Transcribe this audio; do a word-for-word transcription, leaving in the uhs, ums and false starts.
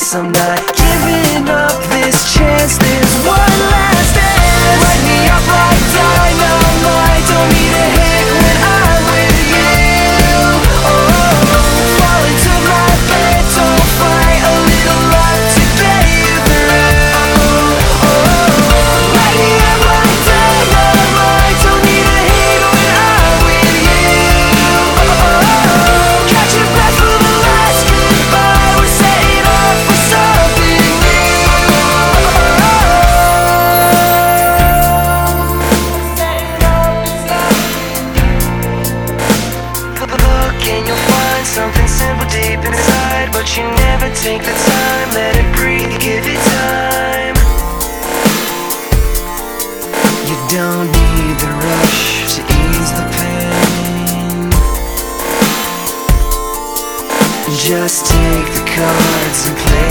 promise I'm not giving up this chance. There's one last dance. Light me up like dynamite. Don't need a hit when I'm with you. Oh, fall into my bed. Don't fight, a little luck to get you through. Oh, light me up like dynamite. Don't need a hit when I'm with you. Oh, catch your breath for the last goodbye. We're setting off for something new. Look and you'll find something simple deep inside, but you never take the time. Let it breathe, give it time. You don't need the rush to ease the pain. Just take the cards and play